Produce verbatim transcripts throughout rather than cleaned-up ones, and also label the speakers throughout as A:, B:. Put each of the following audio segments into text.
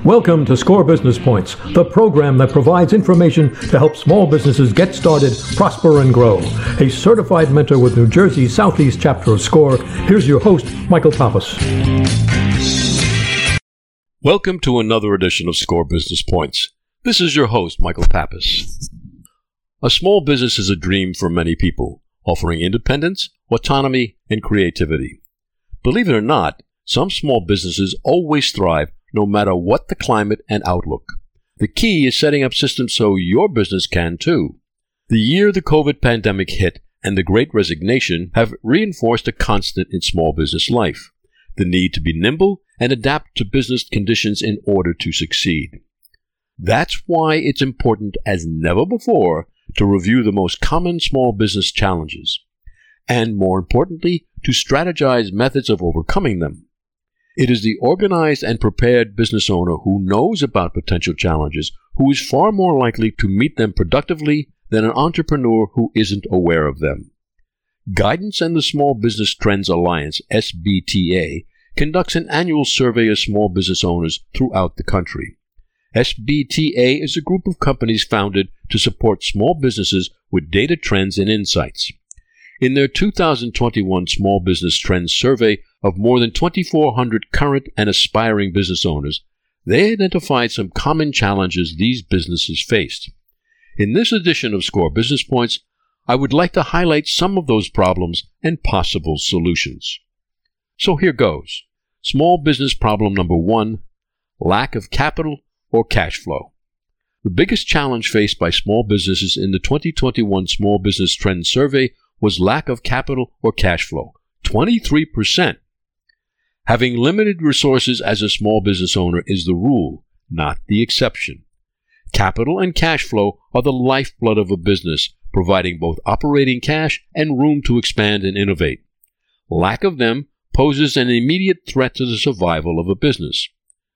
A: Welcome to SCORE Business Points, the program that provides information to help small businesses get started, prosper, and grow. A certified mentor with New Jersey's Southeast chapter of SCORE, here's your host, Michael Pappas.
B: Welcome to another edition of SCORE Business Points. This is your host, Michael Pappas. A small business is a dream for many people, offering independence, autonomy, and creativity. Believe it or not, some small businesses always thrive no matter what the climate and outlook. The key is setting up systems so your business can too. The year the COVID pandemic hit and the Great Resignation have reinforced a constant in small business life: the need to be nimble and adapt to business conditions in order to succeed. That's why it's important as never before to review the most common small business challenges, and more importantly, to strategize methods of overcoming them. It is the organized and prepared business owner who knows about potential challenges who is far more likely to meet them productively than an entrepreneur who isn't aware of them. Guidance and the Small Business Trends Alliance, S B T A, conducts an annual survey of small business owners throughout the country. S B T A is a group of companies founded to support small businesses with data trends and insights. In their two thousand twenty-one Small Business Trends Survey of more than twenty-four hundred current and aspiring business owners, they identified some common challenges these businesses faced. In this edition of SCORE Business Points, I would like to highlight some of those problems and possible solutions. So here goes. Small business problem number one: lack of capital or cash flow. The biggest challenge faced by small businesses in the twenty twenty-one Small Business Trends Survey was lack of capital or cash flow, twenty-three percent. Having limited resources as a small business owner is the rule, not the exception. Capital and cash flow are the lifeblood of a business, providing both operating cash and room to expand and innovate. Lack of them poses an immediate threat to the survival of a business.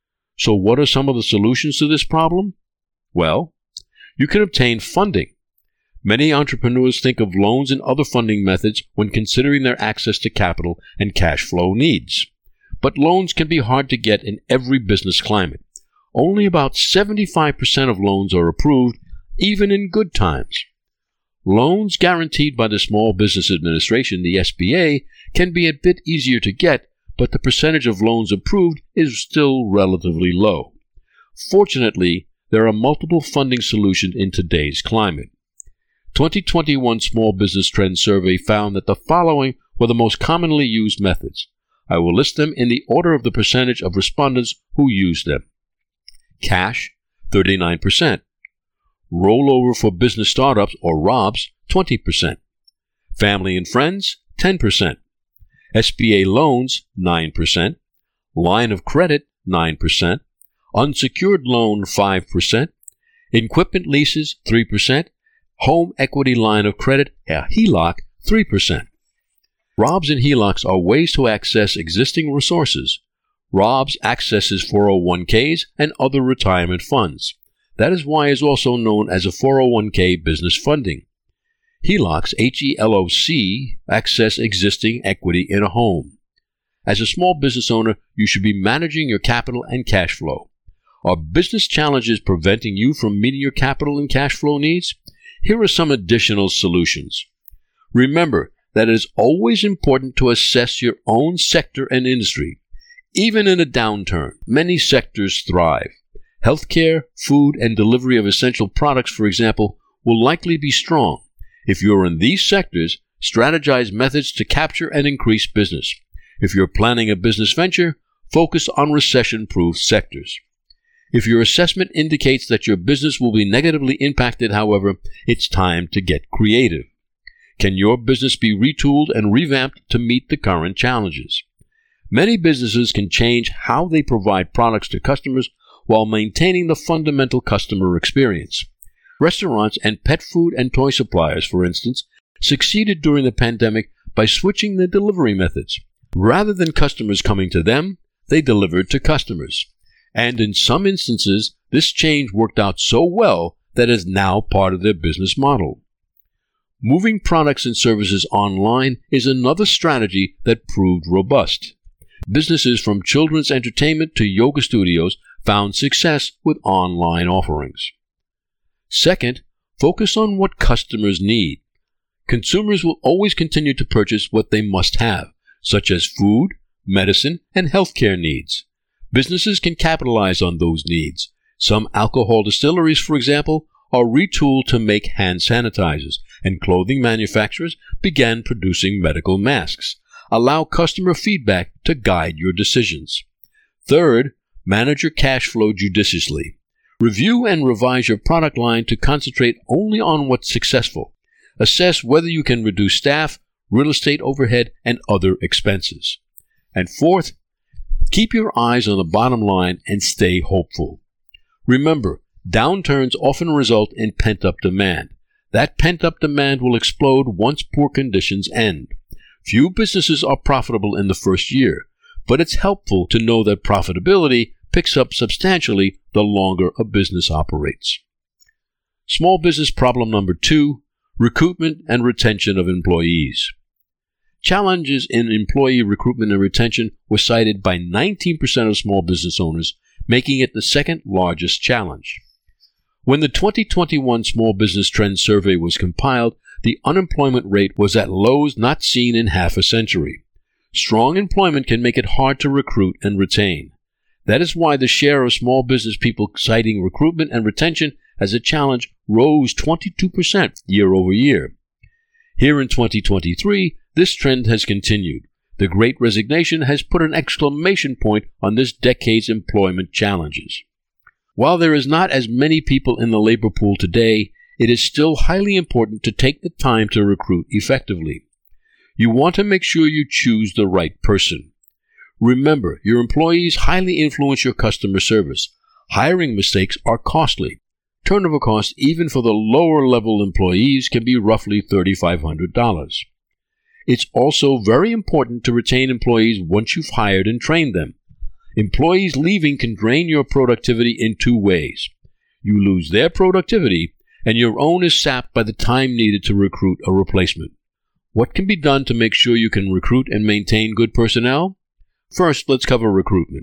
B: So what are some of the solutions to this problem? Well, you can obtain funding. Many entrepreneurs think of loans and other funding methods when considering their access to capital and cash flow needs. But loans can be hard to get in every business climate. Only about seventy-five percent of loans are approved, even in good times. Loans guaranteed by the Small Business Administration, the S B A, can be a bit easier to get, but the percentage of loans approved is still relatively low. Fortunately, there are multiple funding solutions in today's climate. twenty twenty-one Small Business Trends Survey found that the following were the most commonly used methods. I will list them in the order of the percentage of respondents who used them. Cash, thirty-nine percent. Rollover for business startups, or R O Bs, twenty percent. Family and friends, ten percent. S B A loans, nine percent. Line of credit, nine percent. Unsecured loan, five percent. Equipment leases, three percent. Home equity line of credit, a H E L O C, three percent. R O Bs and H E L O Cs are ways to access existing resources. R O Bs accesses four oh one k's and other retirement funds. That is why it is also known as a four oh one k business funding. H E L O Cs, H E L O C, access existing equity in a home. As a small business owner, you should be managing your capital and cash flow. Are business challenges preventing you from meeting your capital and cash flow needs? Here are some additional solutions. Remember that it is always important to assess your own sector and industry. Even in a downturn, many sectors thrive. Healthcare, food, and delivery of essential products, for example, will likely be strong. If you're in these sectors, strategize methods to capture and increase business. If you're planning a business venture, focus on recession-proof sectors. If your assessment indicates that your business will be negatively impacted, however, it's time to get creative. Can your business be retooled and revamped to meet the current challenges? Many businesses can change how they provide products to customers while maintaining the fundamental customer experience. Restaurants and pet food and toy suppliers, for instance, succeeded during the pandemic by switching their delivery methods. Rather than customers coming to them, they delivered to customers. And in some instances, this change worked out so well that it is now part of their business model. Moving products and services online is another strategy that proved robust. Businesses from children's entertainment to yoga studios found success with online offerings. Second, focus on what customers need. Consumers will always continue to purchase what they must have, such as food, medicine, and healthcare needs. Businesses can capitalize on those needs. Some alcohol distilleries, for example, are retooled to make hand sanitizers, and clothing manufacturers began producing medical masks. Allow customer feedback to guide your decisions. Third, manage your cash flow judiciously. Review and revise your product line to concentrate only on what's successful. Assess whether you can reduce staff, real estate overhead, and other expenses. And fourth, keep your eyes on the bottom line and stay hopeful. Remember, downturns often result in pent-up demand. That pent-up demand will explode once poor conditions end. Few businesses are profitable in the first year, but it's helpful to know that profitability picks up substantially the longer a business operates. Small business problem number two, recruitment and retention of employees. Challenges in employee recruitment and retention were cited by nineteen percent of small business owners, making it the second largest challenge. When the twenty twenty-one Small Business Trends Survey was compiled, the unemployment rate was at lows not seen in half a century. Strong employment can make it hard to recruit and retain. That is why the share of small business people citing recruitment and retention as a challenge rose twenty-two percent year over year. Here in twenty twenty-three, this trend has continued. The Great Resignation has put an exclamation point on this decade's employment challenges. While there is not as many people in the labor pool today, it is still highly important to take the time to recruit effectively. You want to make sure you choose the right person. Remember, your employees highly influence your customer service. Hiring mistakes are costly. Turnover costs, even for the lower-level employees, can be roughly three thousand five hundred dollars. It's also very important to retain employees once you've hired and trained them. Employees leaving can drain your productivity in two ways. You lose their productivity, and your own is sapped by the time needed to recruit a replacement. What can be done to make sure you can recruit and maintain good personnel? First, let's cover recruitment.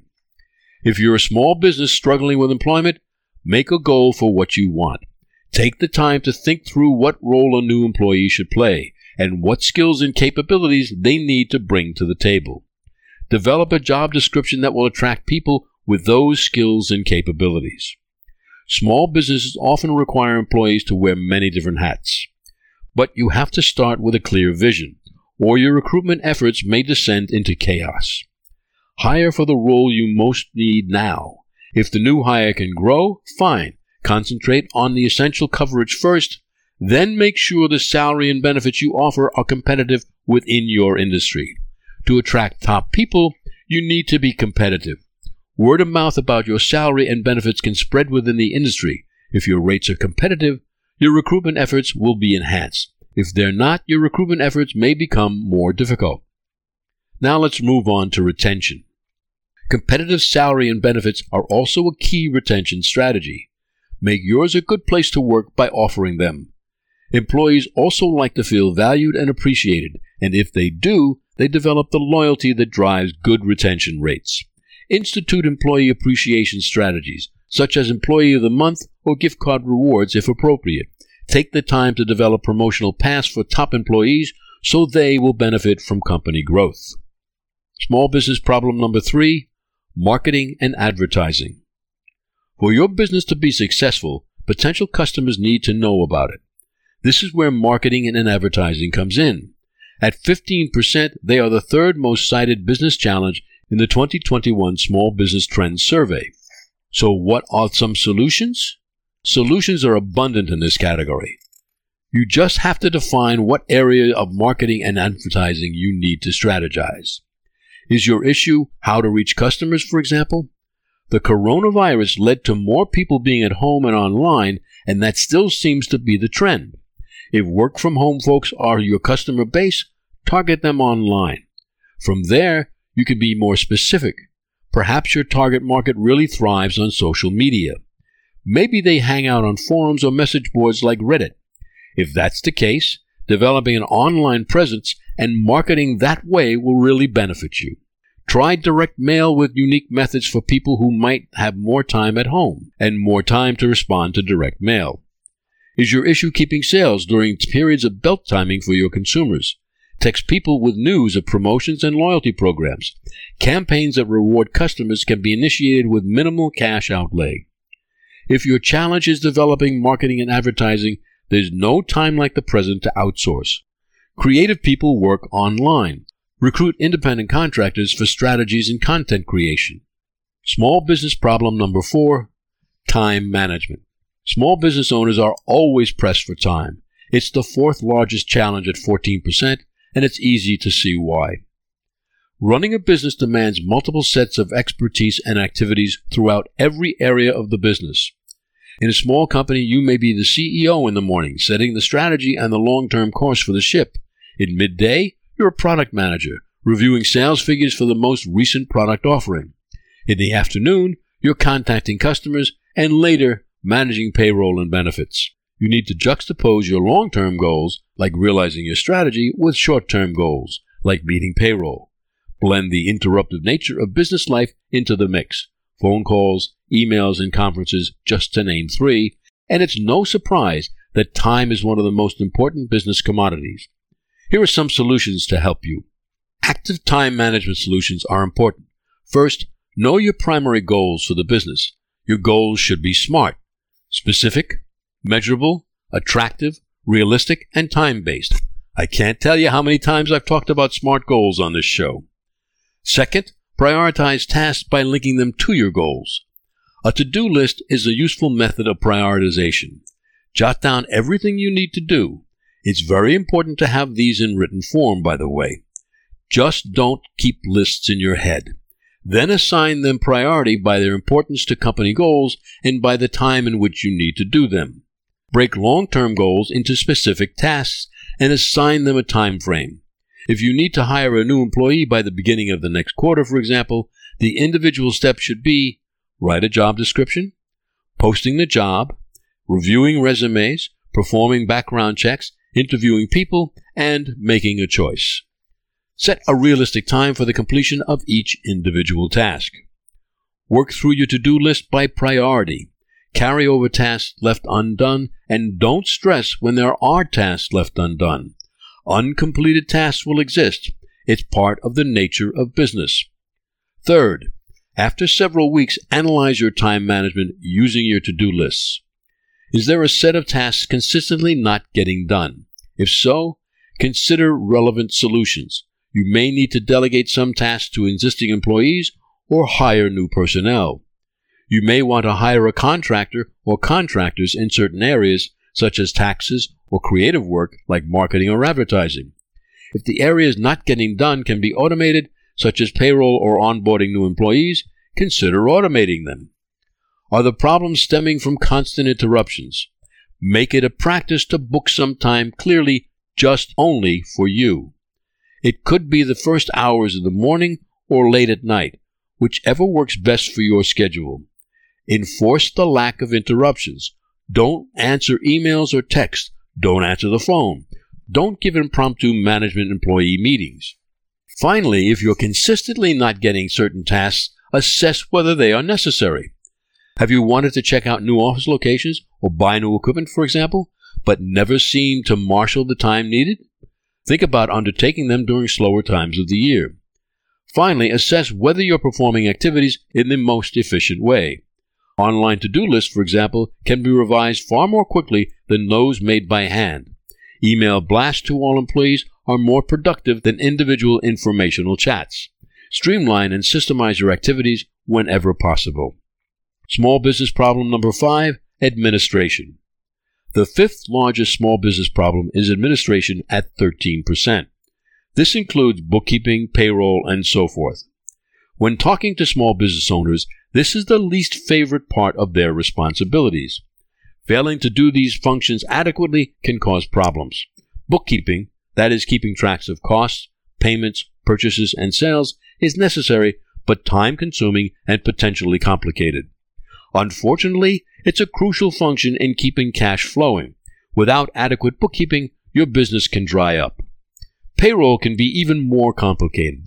B: If you're a small business struggling with employment, make a goal for what you want. Take the time to think through what role a new employee should play and what skills and capabilities they need to bring to the table. Develop a job description that will attract people with those skills and capabilities. Small businesses often require employees to wear many different hats. But you have to start with a clear vision, or your recruitment efforts may descend into chaos. Hire for the role you most need now. If the new hire can grow, fine. Concentrate on the essential coverage first, then make sure the salary and benefits you offer are competitive within your industry. To attract top people, you need to be competitive. Word of mouth about your salary and benefits can spread within the industry. If your rates are competitive, your recruitment efforts will be enhanced. If they're not, your recruitment efforts may become more difficult. Now let's move on to retention. Competitive salary and benefits are also a key retention strategy. Make yours a good place to work by offering them. Employees also like to feel valued and appreciated, and if they do, they develop the loyalty that drives good retention rates. Institute employee appreciation strategies, such as Employee of the Month or gift card rewards if appropriate. Take the time to develop promotional paths for top employees so they will benefit from company growth. Small business problem number three, marketing and advertising. For your business to be successful, potential customers need to know about it. This is where marketing and advertising comes in. At fifteen percent, they are the third most cited business challenge in the twenty twenty-one Small Business Trends Survey. So what are some solutions? Solutions are abundant in this category. You just have to define what area of marketing and advertising you need to strategize. Is your issue how to reach customers, for example? The coronavirus led to more people being at home and online, and that still seems to be the trend. If work-from-home folks are your customer base, target them online. From there, you can be more specific. Perhaps your target market really thrives on social media. Maybe they hang out on forums or message boards like Reddit. If that's the case, developing an online presence and marketing that way will really benefit you. Try direct mail with unique methods for people who might have more time at home and more time to respond to direct mail. Is your issue keeping sales during periods of belt timing for your consumers? Text people with news of promotions and loyalty programs. Campaigns that reward customers can be initiated with minimal cash outlay. If your challenge is developing marketing and advertising, there's no time like the present to outsource. Creative people work online. Recruit independent contractors for strategies and content creation. Small business problem number four, time management. Small business owners are always pressed for time. It's the fourth largest challenge at fourteen percent, and it's easy to see why. Running a business demands multiple sets of expertise and activities throughout every area of the business. In a small company, you may be the C E O in the morning, setting the strategy and the long-term course for the ship. In midday, you're a product manager, reviewing sales figures for the most recent product offering. In the afternoon, you're contacting customers, and later, managing payroll and benefits. You need to juxtapose your long-term goals, like realizing your strategy, with short-term goals, like meeting payroll. Blend the interruptive nature of business life into the mix. Phone calls, emails, and conferences, just to name three, and it's no surprise that time is one of the most important business commodities. Here are some solutions to help you. Active time management solutions are important. First, know your primary goals for the business. Your goals should be SMART: specific, measurable, attractive, realistic, and time-based. I can't tell you how many times I've talked about SMART goals on this show. Second, prioritize tasks by linking them to your goals. A to-do list is a useful method of prioritization. Jot down everything you need to do. It's very important to have these in written form, by the way. Just don't keep lists in your head. Then assign them priority by their importance to company goals and by the time in which you need to do them. Break long-term goals into specific tasks and assign them a time frame. If you need to hire a new employee by the beginning of the next quarter, for example, the individual steps should be: write a job description, posting the job, reviewing resumes, performing background checks, interviewing people, and making a choice. Set a realistic time for the completion of each individual task. Work through your to-do list by priority. Carry over tasks left undone, and don't stress when there are tasks left undone. Uncompleted tasks will exist. It's part of the nature of business. Third, after several weeks, analyze your time management using your to-do lists. Is there a set of tasks consistently not getting done? If so, consider relevant solutions. You may need to delegate some tasks to existing employees or hire new personnel. You may want to hire a contractor or contractors in certain areas, such as taxes or creative work like marketing or advertising. If the areas not getting done can be automated, such as payroll or onboarding new employees, consider automating them. Are the problems stemming from constant interruptions? Make it a practice to book some time clearly just only for you. It could be the first hours of the morning or late at night, whichever works best for your schedule. Enforce the lack of interruptions. Don't answer emails or texts. Don't answer the phone. Don't give impromptu management employee meetings. Finally, if you're consistently not getting certain tasks, assess whether they are necessary. Have you wanted to check out new office locations or buy new equipment, for example, but never seemed to marshal the time needed? Think about undertaking them during slower times of the year. Finally, assess whether you're performing activities in the most efficient way. Online to-do lists, for example, can be revised far more quickly than those made by hand. Email blasts to all employees are more productive than individual informational chats. Streamline and systemize your activities whenever possible. Small business problem number five, administration. The fifth largest small business problem is administration at thirteen percent. This includes bookkeeping, payroll, and so forth. When talking to small business owners, this is the least favorite part of their responsibilities. Failing to do these functions adequately can cause problems. Bookkeeping, that is keeping tracks of costs, payments, purchases, and sales, is necessary but time-consuming and potentially complicated. Unfortunately, it's a crucial function in keeping cash flowing. Without adequate bookkeeping, your business can dry up. Payroll can be even more complicated.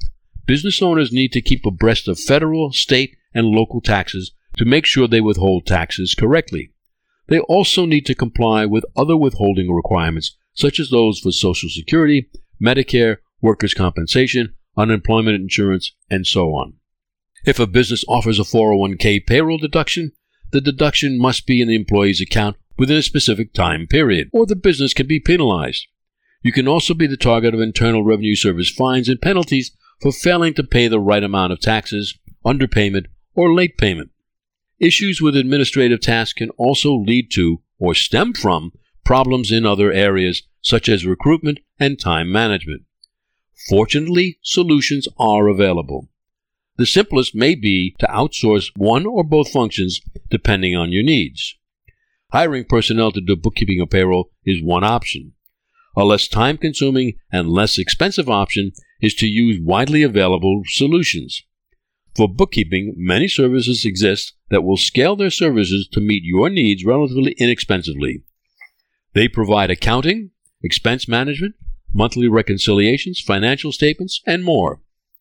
B: Business owners need to keep abreast of federal, state, and local taxes to make sure they withhold taxes correctly. They also need to comply with other withholding requirements, such as those for Social Security, Medicare, workers' compensation, unemployment insurance, and so on. If a business offers a four oh one k payroll deduction, the deduction must be in the employee's account within a specific time period, or the business can be penalized. You can also be the target of Internal Revenue Service fines and penalties for failing to pay the right amount of taxes, underpayment, or late payment. Issues with administrative tasks can also lead to, or stem from, problems in other areas, such as recruitment and time management. Fortunately, solutions are available. The simplest may be to outsource one or both functions, depending on your needs. Hiring personnel to do bookkeeping or payroll is one option. A less time-consuming and less expensive option is to use widely available solutions. For bookkeeping, many services exist that will scale their services to meet your needs relatively inexpensively. They provide accounting, expense management, monthly reconciliations, financial statements, and more.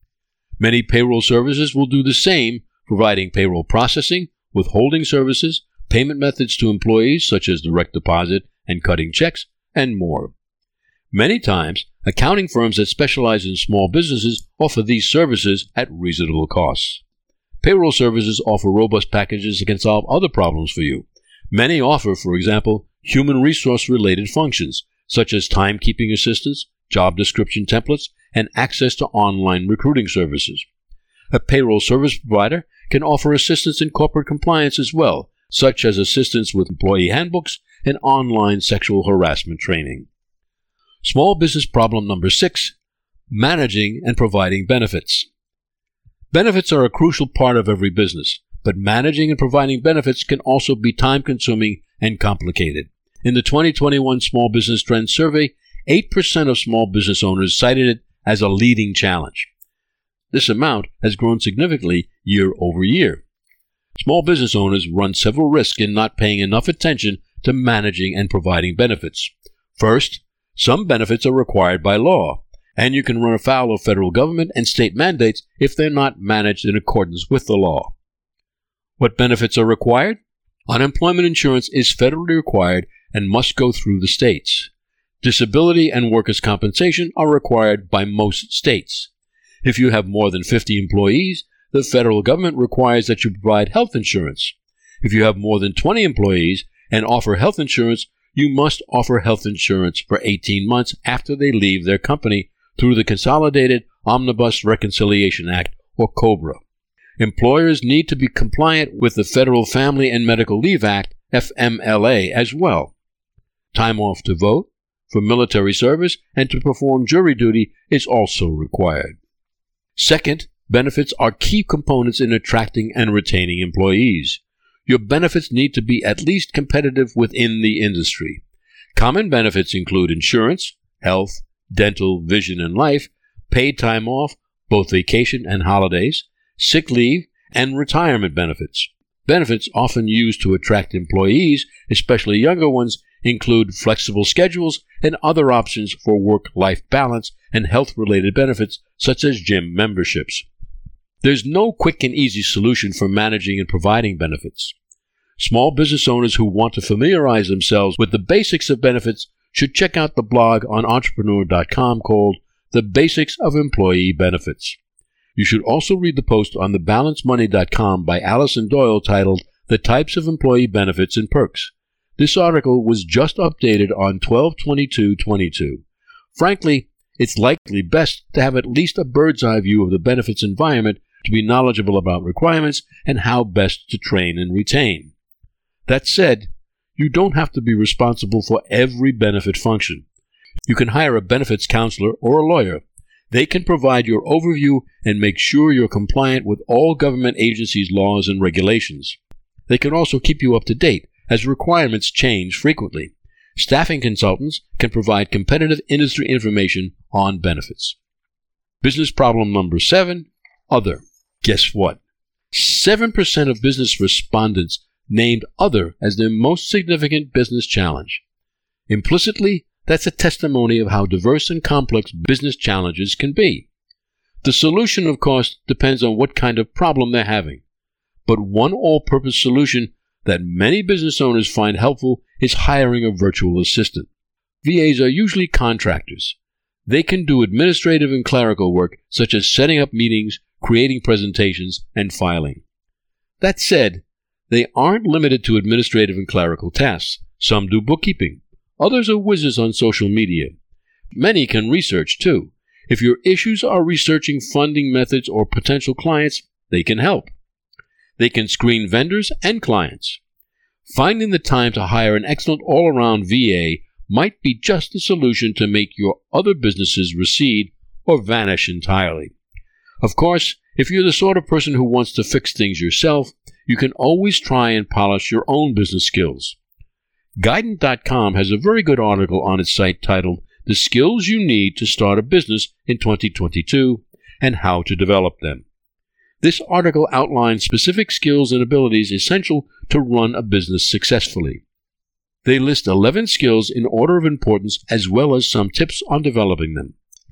B: Many payroll services will do the same, providing payroll processing, withholding services, payment methods to employees such as direct deposit and cutting checks, and more. Many times, accounting firms that specialize in small businesses offer these services at reasonable costs. Payroll services offer robust packages that can solve other problems for you. Many offer, for example, human resource-related functions, such as timekeeping assistance, job description templates, and access to online recruiting services. A payroll service provider can offer assistance in corporate compliance as well, such as assistance with employee handbooks and online sexual harassment training. Small business problem number six, managing and providing benefits. Benefits are a crucial part of every business, but managing and providing benefits can also be time-consuming and complicated. In the twenty twenty-one Small Business Trends Survey, eight percent of small business owners cited it as a leading challenge. This amount has grown significantly year over year. Small business owners run several risks in not paying enough attention to managing and providing benefits. First, some benefits are required by law, and you can run afoul of federal government and state mandates if they're not managed in accordance with the law. What benefits are required? Unemployment insurance is federally required and must go through the states. Disability and workers' compensation are required by most states. If you have more than fifty employees, the federal government requires that you provide health insurance. If you have more than twenty employees and offer health insurance, you must offer health insurance for eighteen months after they leave their company through the Consolidated Omnibus Reconciliation Act, or COBRA. Employers need to be compliant with the Federal Family and Medical Leave Act, F M L A, as well. Time off to vote, for military service, and to perform jury duty is also required. Second, benefits are key components in attracting and retaining employees. Your benefits need to be at least competitive within the industry. Common benefits include insurance, health, dental, vision, and life, paid time off, both vacation and holidays, sick leave, and retirement benefits. Benefits often used to attract employees, especially younger ones, include flexible schedules and other options for work-life balance and health-related benefits such as gym memberships. There's no quick and easy solution for managing and providing benefits. Small business owners who want to familiarize themselves with the basics of benefits should check out the blog on entrepreneur dot com called The Basics of Employee Benefits. You should also read the post on the balance money dot com by Allison Doyle titled The Types of Employee Benefits and Perks. This article was just updated on twelve twenty-two twenty-two. Frankly, it's likely best to have at least a bird's eye view of the benefits environment to be knowledgeable about requirements and how best to train and retain. That said, you don't have to be responsible for every benefit function. You can hire a benefits counselor or a lawyer. They can provide your overview and make sure you're compliant with all government agencies' laws and regulations. They can also keep you up to date as requirements change frequently. Staffing consultants can provide competitive industry information on benefits. Business problem number seven, other. Guess what? seven percent of business respondents named other as their most significant business challenge. Implicitly, that's a testimony of how diverse and complex business challenges can be. The solution, of course, depends on what kind of problem they're having. But one all-purpose solution that many business owners find helpful is hiring a virtual assistant. V As are usually contractors. They can do administrative and clerical work such as setting up meetings, creating presentations, and filing. That said, they aren't limited to administrative and clerical tasks. Some do bookkeeping. Others are whizzes on social media. Many can research, too. If your issues are researching funding methods or potential clients, they can help. They can screen vendors and clients. Finding the time to hire an excellent all-around V A might be just the solution to make your other businesses recede or vanish entirely. Of course, if you're the sort of person who wants to fix things yourself, you can always try and polish your own business skills. Guidant dot com has a very good article on its site titled The Skills You Need to Start a Business in twenty twenty-two and How to Develop Them. This article outlines specific skills and abilities essential to run a business successfully. They list eleven skills in order of importance as well as some tips on developing them.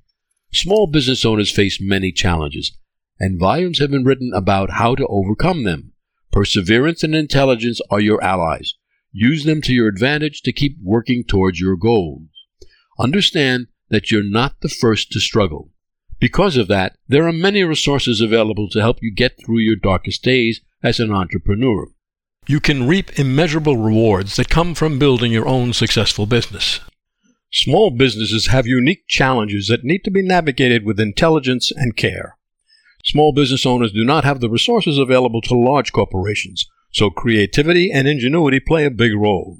B: Small business owners face many challenges, and volumes have been written about how to overcome them. Perseverance and intelligence are your allies. Use them to your advantage to keep working towards your goals. Understand that you're not the first to struggle. Because of that, there are many resources available to help you get through your darkest days as an entrepreneur. You can reap immeasurable rewards that come from building your own successful business. Small businesses have unique challenges that need to be navigated with intelligence and care. Small business owners do not have the resources available to large corporations, so creativity and ingenuity play a big role.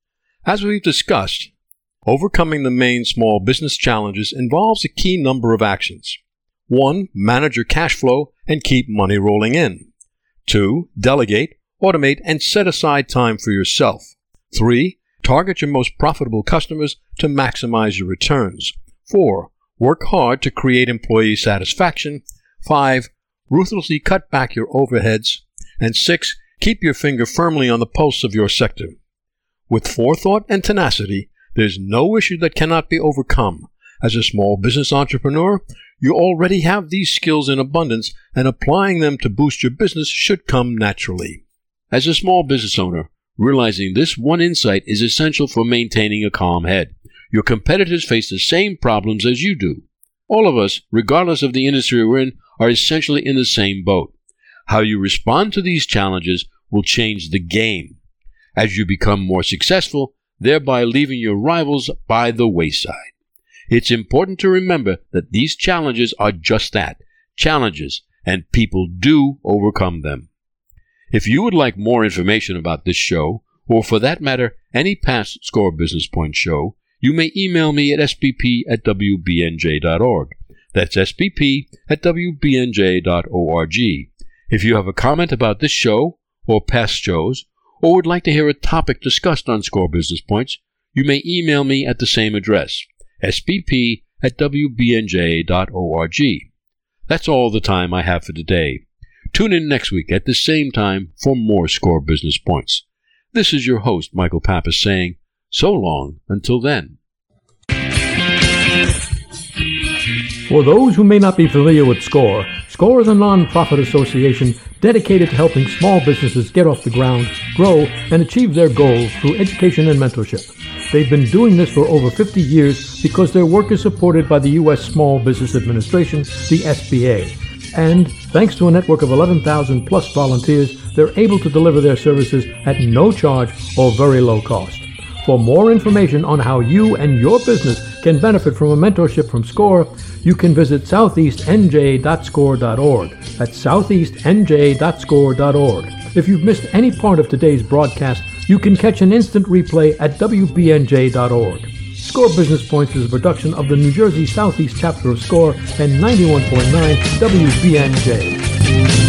B: As we've discussed, overcoming the main small business challenges involves a key number of actions. One, manage your cash flow and keep money rolling in. Two, delegate, automate, and set aside time for yourself. Three, target your most profitable customers to maximize your returns. Four, work hard to create employee satisfaction. Five, ruthlessly cut back your overheads. And six, keep your finger firmly on the pulse of your sector. With forethought and tenacity, there's no issue that cannot be overcome. As a small business entrepreneur, you already have these skills in abundance, and applying them to boost your business should come naturally. As a small business owner, realizing this one insight is essential for maintaining a calm head. Your competitors face the same problems as you do. All of us, regardless of the industry we're in, are essentially in the same boat. How you respond to these challenges will change the game as you become more successful, thereby leaving your rivals by the wayside. It's important to remember that these challenges are just that, challenges, and people do overcome them. If you would like more information about this show, or for that matter, any past Score Business Point show, you may email me at s b p at w b n j dot org. That's s b p at w b n j dot org. If you have a comment about this show, or past shows, or would like to hear a topic discussed on Score Business Points, you may email me at the same address, s b p at w b n j dot org. That's all the time I have for today. Tune in next week at the same time for more Score Business Points. This is your host, Michael Pappas, saying, so long until then.
A: For those who may not be familiar with SCORE, SCORE is a non-profit association dedicated to helping small businesses get off the ground, grow, and achieve their goals through education and mentorship. They've been doing this for over fifty years because their work is supported by the U S Small Business Administration, the S B A. And thanks to a network of eleven thousand plus volunteers, they're able to deliver their services at no charge or very low cost. For more information on how you and your business can benefit from a mentorship from SCORE, you can visit southeast n j dot score dot org. That's southeast n j dot score dot org. If you've missed any part of today's broadcast, you can catch an instant replay at w b n j dot org. SCORE Business Points is a production of the New Jersey Southeast chapter of SCORE and ninety-one point nine W B N J.